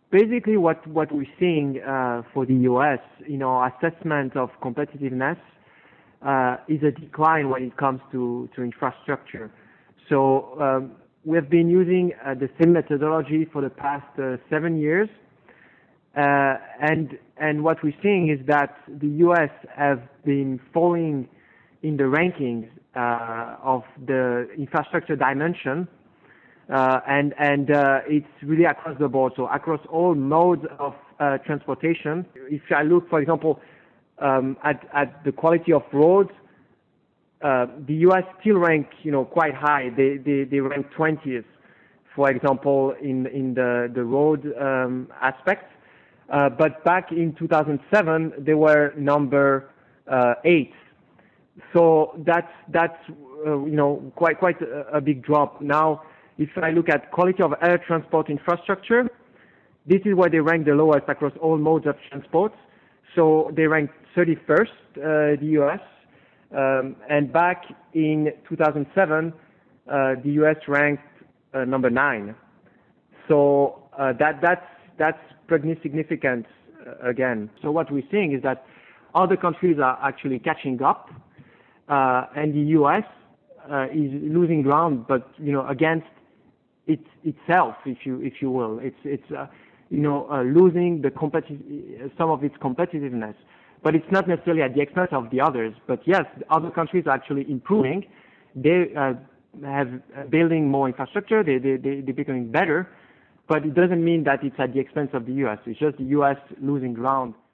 Basically, what we're seeing for the U.S., assessment of competitiveness is a decline when it comes to infrastructure. So we have been using the same methodology for the past 7 years, and what we're seeing is that the U.S. have been falling in the rankings of the infrastructure dimension. And it's really across the board, so across all modes of transportation. If I look, for example, at the quality of roads, the U.S. still rank, quite high. They rank 20th, for example, in the road aspect. But back in 2007, they were number 8. So that's quite a big drop. Now, if I look at quality of air transport infrastructure, this is where they rank the lowest across all modes of transport. So they ranked 31st, the U.S. And back in 2007, the U.S. ranked number 9. So that's pretty significant again. So what we're seeing is that other countries are actually catching up, and the U.S. Is losing ground, but against itself, if you will. It's losing some of its competitiveness, but it's not necessarily at the expense of the others. But yes, other countries are actually improving. They have building more infrastructure. They're becoming better, but it doesn't mean that it's at the expense of the U.S. It's just the U.S. losing ground.